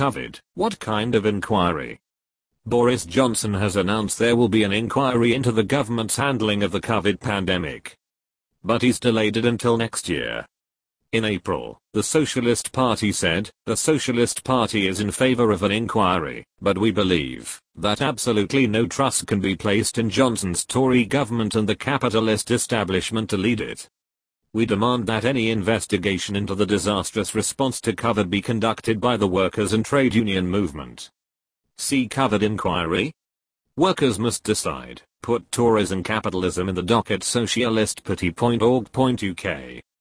COVID. What kind of inquiry? Boris Johnson has announced there will be an inquiry into the government's handling of the COVID pandemic. But he's delayed it until next year. In April, the Socialist Party said, the Socialist Party is in favor of an inquiry, but we believe that absolutely no trust can be placed in Johnson's Tory government and the capitalist establishment to lead it. We demand that any investigation into the disastrous response to COVID be conducted by the workers and trade union movement. See COVID inquiry? Workers must decide. Put Tories and capitalism in the docket. Socialistparty.org.uk